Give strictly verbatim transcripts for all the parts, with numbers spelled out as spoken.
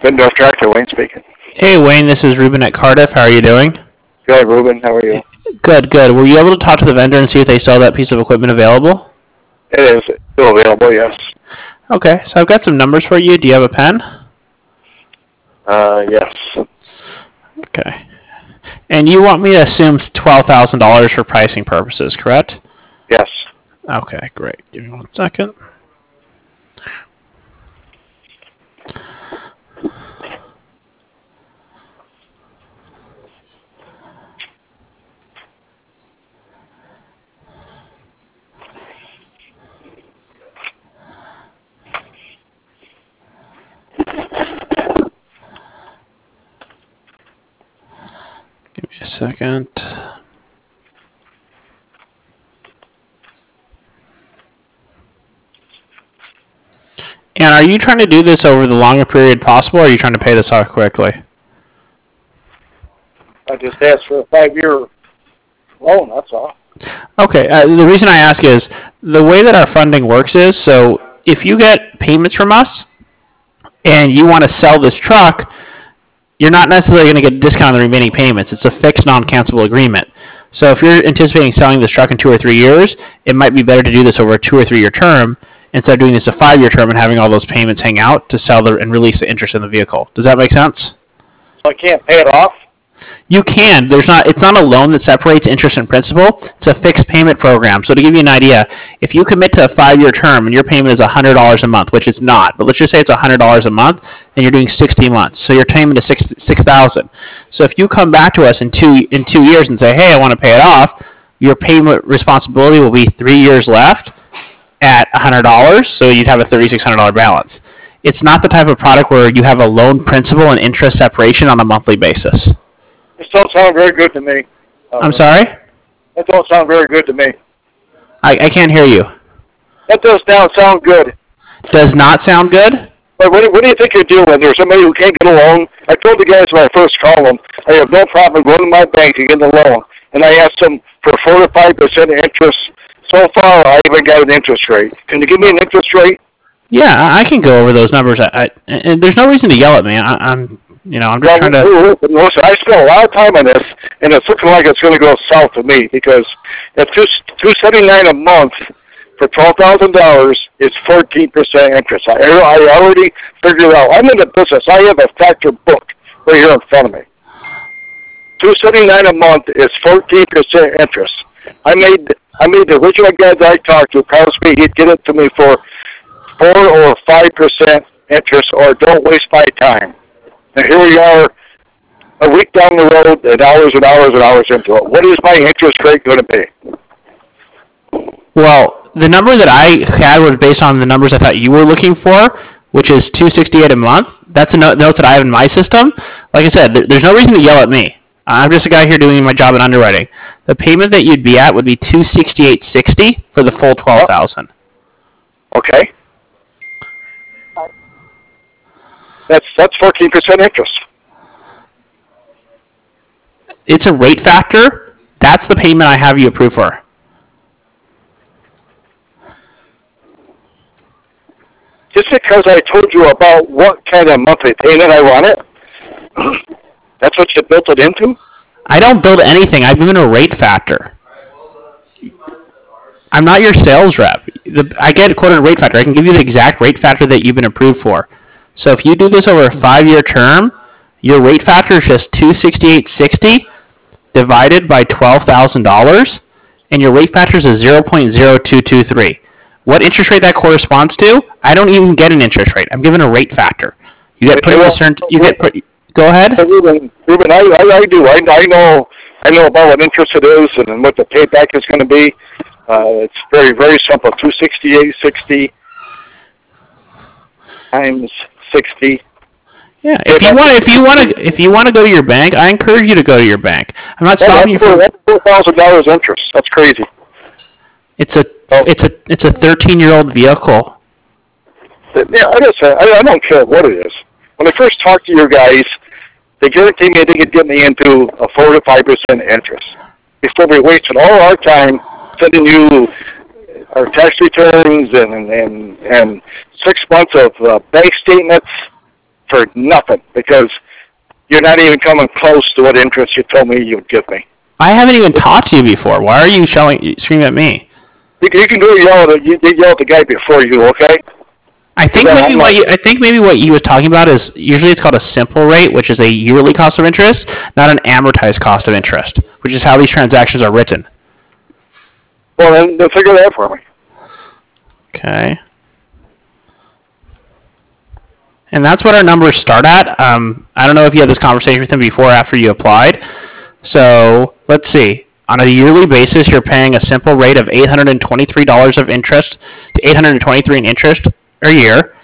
Bendorf Tractor, Wayne speaking. Hey Wayne, this is Ruben at Cardiff. How are you doing? Good, Ruben. How are you? Good, good. Were you able to talk to the vendor and see if they still have that piece of equipment available? It is still available, yes. Okay, so I've got some numbers for you. Do you have a pen? Uh, yes. Okay. And you want me to assume twelve thousand dollars for pricing purposes, correct? Yes. Okay, great. Give me one second. Give me a second. And are you trying to do this over the longest period possible, or are you trying to pay this off quickly? I just asked for a five-year loan, that's all. Okay, uh, the reason I ask is the way that our funding works is, so if you get payments from us and you want to sell this truck, you're not necessarily going to get a discount on the remaining payments. It's a fixed, non-cancelable agreement. So if you're anticipating selling this truck in two or three years, it might be better to do this over a two or three-year term instead of doing this a five-year term and having all those payments hang out to sell the, and release the interest in the vehicle. Does that make sense? So I can't pay it off? You can. There's not. It's not a loan that separates interest and principal. It's a fixed payment program. So to give you an idea, if you commit to a five-year term and your payment is one hundred dollars a month, which it's not, but let's just say it's one hundred dollars a month, and you're doing sixty months, so your payment is six six thousand. So if you come back to us in two in two years and say, hey, I want to pay it off, your payment responsibility will be three years left at one hundred dollars, so you'd have a three thousand six hundred dollars balance. It's not the type of product where you have a loan principal and interest separation on a monthly basis. This don't sound very good to me. Uh, I'm sorry? That don't sound very good to me. I, I can't hear you. That does not sound good. Does not sound good? But what, do- what do you think you're dealing with? There's somebody who can't get a loan. I told the guys when I first called them, I have no problem going to my bank to get a loan. And I asked them for four to five percent interest. So far, I haven't got an interest rate. Can you give me an interest rate? Yeah, I I can go over those numbers. I, I, and there's no reason to yell at me. I, I'm, you know, I'm just trying to. Listen, listen, I spent a lot of time on this, and it's looking like it's going to go south to me because at two two seventy nine a month for twelve thousand dollars is fourteen percent interest. I I already figured it out. I'm in the business. I have a factor book right here in front of me. Two seventy nine a month is fourteen percent interest. I made I made the original guy that I talked to promise me he'd get it to me for four or five percent interest, or don't waste my time. And here we are, a week down the road, and hours and hours and hours into it. What is my interest rate going to be? Well, the number that I had was based on the numbers I thought you were looking for, which is two sixty-eight a month. That's a note, notes that I have in my system. Like I said, there, there's no reason to yell at me. I'm just a guy here doing my job in underwriting. The payment that you'd be at would be two sixty-eight sixty for the full twelve thousand. Okay. That's that's fourteen percent interest. It's a rate factor. That's the payment I have you approved for. Just because I told you about what kind of monthly payment I wanted, that's what you built it into? I don't build anything. I've given a rate factor. I'm not your sales rep. The, I get quoted a rate factor. I can give you the exact rate factor that you've been approved for. So if you do this over a five-year term, your rate factor is just two sixty-eight sixty divided by twelve thousand dollars, and your rate factor is a zero point zero two two three. What interest rate that corresponds to? I don't even get an interest rate. I'm given a rate factor. You get put in a certain. You get put. Go ahead. Ruben, Ruben, I, I, I do. I, I know. I know about what interest it is and what the payback is going to be. Uh, it's very, very simple. Two sixty-eight sixty times sixty. Yeah. If you want, if you want to, if you want to go to your bank, I encourage you to go to your bank. I'm not stopping you from. That's four thousand dollars interest. That's crazy. It's a, it's a, it's a thirteen-year-old vehicle. Yeah, I just, I, I don't care what it is. When I first talked to your guys, they guaranteed me they could get me into a four to five percent interest. Before we wasted all our time sending you our tax returns and and and six months of uh, bank statements. for nothing because you're not even coming close to what interest you told me you would give me. I haven't even talked to you before. Why are you showing, screaming at me? You, you can go yell at you, you yell at the guy before you, okay? I think maybe what you, I think maybe what you was talking about is usually it's called a simple rate, which is a yearly cost of interest, not an amortized cost of interest, which is how these transactions are written. Well, then, then figure that for me. Okay. And that's what our numbers start at. Um, I don't know if you had this conversation with him before or after you applied. So let's see. On a yearly basis, you're paying a simple rate of eight hundred twenty-three dollars of interest to eight hundred twenty-three dollars in interest a year.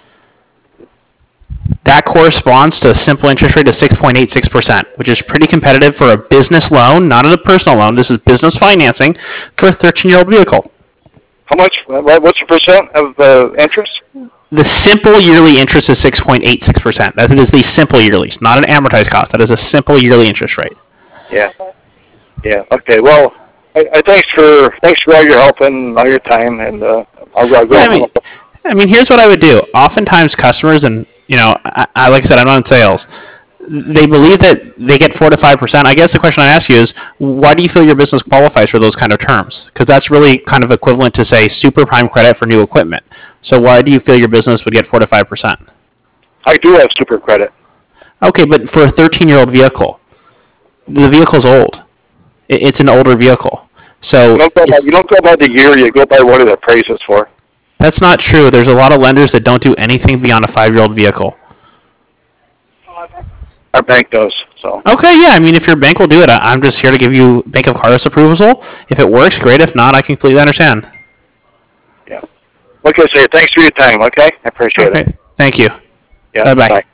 That corresponds to a simple interest rate of six point eight six percent, which is pretty competitive for a business loan, not a personal loan. This is business financing for a thirteen-year-old vehicle. How much? What's the percent of the interest? The simple yearly interest is six point eight six percent. That is the simple yearly, not an amortized cost. That is a simple yearly interest rate. Yeah. Yeah. Okay. Well, I, I thanks for thanks for all your help and all your time, and uh, I'll, I'll go. Yeah, I mean, I mean, here's what I would do. Oftentimes, customers, and you know, I, I like I said, I'm not in sales. They believe that they get four to five percent. I guess the question I ask you is, why do you feel your business qualifies for those kind of terms? Because that's really kind of equivalent to say super prime credit for new equipment. So why do you feel your business would get four to five percent? I do have super credit. Okay, but for a thirteen-year-old vehicle, the vehicle's old. It's an older vehicle. So you don't, go by, you don't go by the year, you go by what it appraises for. That's not true. There's a lot of lenders that don't do anything beyond a five-year-old vehicle. Our bank does. So. Okay, yeah. I mean, if your bank will do it, I'm just here to give you Bank of Carlos approval. If it works, great. If not, I completely understand. Yeah. Like I say, thanks for your time, okay? I appreciate okay. it. Thank you. Yeah, Bye-bye. Bye.